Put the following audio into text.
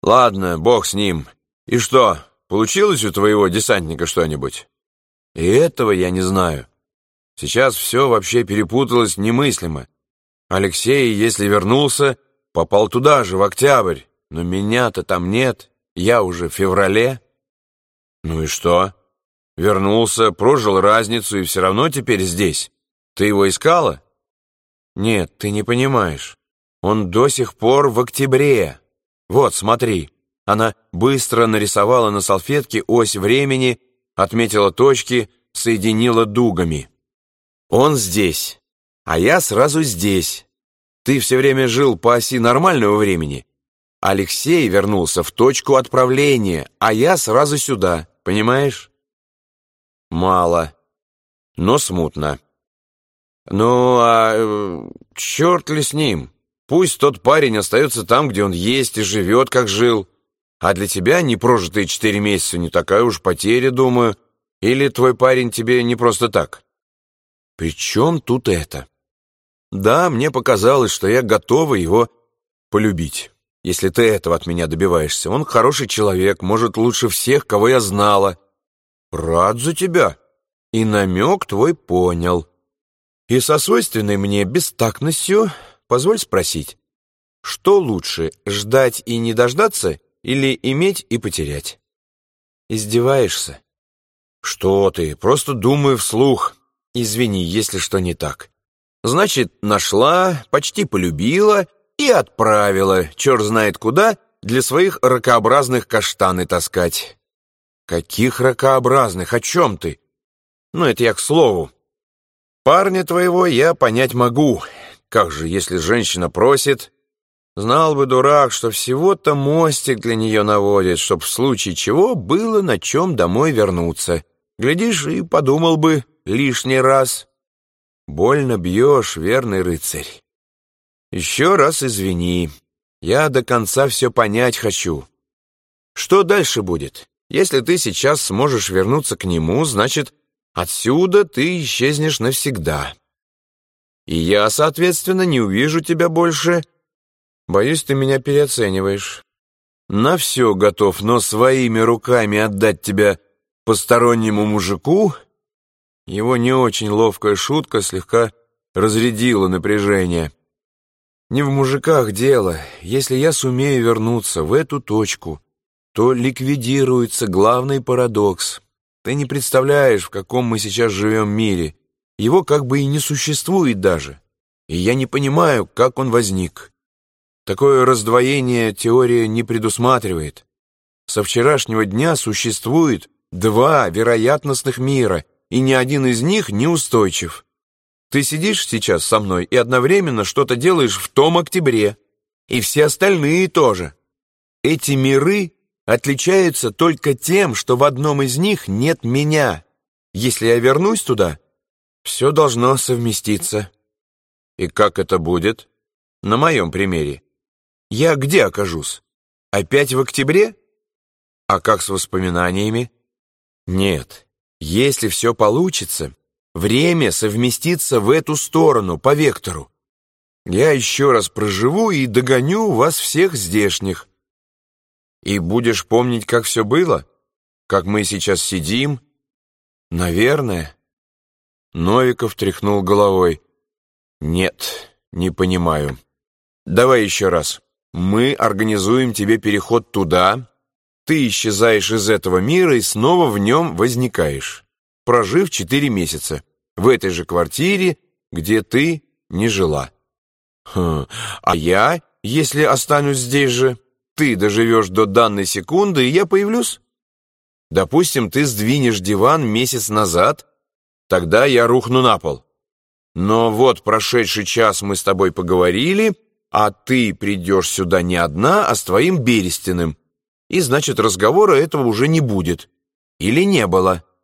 Ладно, бог с ним. И что, получилось у твоего десантника что-нибудь? И этого я не знаю. Сейчас все вообще перепуталось немыслимо. Алексей, если вернулся, попал туда же, в октябрь. Но меня-то там нет, я уже в феврале. Ну и что? Вернулся, прожил разницу и все равно теперь здесь. Ты его искала? Нет, ты не понимаешь. Он до сих пор в октябре. Вот, смотри. Она быстро нарисовала на салфетке ось времени, отметила точки, соединила дугами. Он здесь, а я сразу здесь. Ты все время жил по оси нормального времени. Алексей вернулся в точку отправления, а я сразу сюда, понимаешь? Мало, но смутно. Ну, черт ли с ним? Пусть тот парень остается там, где он есть, и живет, как жил. А для тебя непрожитые 4 месяца не такая уж потеря, думаю. Или твой парень тебе не просто так? При чем тут это? Да, мне показалось, что я готова его полюбить. Если ты этого от меня добиваешься. Он хороший человек, может, лучше всех, кого я знала. Рад за тебя. И намек твой понял. И со свойственной мне бестактностью позволь спросить, что лучше, ждать и не дождаться или иметь и потерять? Издеваешься? Что ты, просто думаю вслух. Извини, если что не так. Значит, нашла, почти полюбила и отправила, черт знает куда, для своих ракообразных каштаны таскать. Каких ракообразных? О чем ты? Ну, это я к слову. Парня твоего я понять могу. Как же, если женщина просит? Знал бы дурак, что всего-то мостик для нее наводит, чтоб в случае чего было на чем домой вернуться. Глядишь, и подумал бы лишний раз. Больно бьешь, верный рыцарь. Еще раз извини. Я до конца все понять хочу. Что дальше будет? Если ты сейчас сможешь вернуться к нему, значит, отсюда ты исчезнешь навсегда. И я, соответственно, не увижу тебя больше. Боюсь, ты меня переоцениваешь. На все готов, но своими руками отдать тебя постороннему мужику? Его не очень ловкая шутка слегка разрядила напряжение. Не в мужиках дело. Если я сумею вернуться в эту точку, то ликвидируется главный парадокс. Ты не представляешь, в каком мы сейчас живем мире. Его как бы и не существует даже. И я не понимаю, как он возник. Такое раздвоение теория не предусматривает. Со вчерашнего дня существует 2 вероятностных мира, и ни один из них не устойчив. Ты сидишь сейчас со мной и одновременно что-то делаешь в том октябре. И все остальные тоже. Эти миры отличаются только тем, что в одном из них нет меня. Если я вернусь туда, все должно совместиться. И как это будет? На моем примере. Я где окажусь? Опять в октябре? А как с воспоминаниями? Нет, если все получится, время совместится в эту сторону, по вектору. Я еще раз проживу и догоню вас всех здешних. И будешь помнить, как все было? Как мы сейчас сидим? Наверное. Новиков тряхнул головой. Нет, не понимаю. Давай еще раз. Мы организуем тебе переход туда, ты исчезаешь из этого мира и снова в нем возникаешь, прожив 4 месяца в этой же квартире, где ты не жила. А я, если останусь здесь же, ты доживешь до данной секунды, и я появлюсь? Допустим, ты сдвинешь диван месяц назад, тогда я рухну на пол. Но вот прошедший час мы с тобой поговорили, а ты придешь сюда не одна, а с твоим Берестиным. И значит, разговора этого уже не будет. Или не было.